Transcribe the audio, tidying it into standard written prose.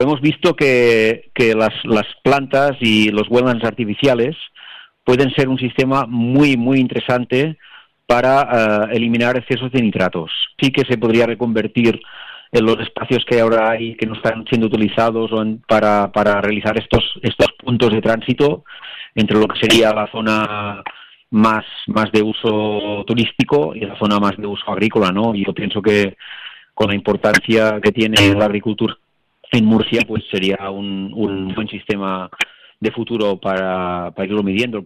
hemos visto que las plantas y los wetlands artificiales pueden ser un sistema muy, muy interesante para eliminar excesos de nitratos. Sí que se podría reconvertir en los espacios que ahora hay que no están siendo utilizados para realizar estos puntos de tránsito entre lo que sería la zona más de uso turístico y la zona más de uso agrícola, ¿no? Y yo pienso que con la importancia que tiene la agricultura en Murcia, pues sería un buen sistema de futuro para irlo midiendo.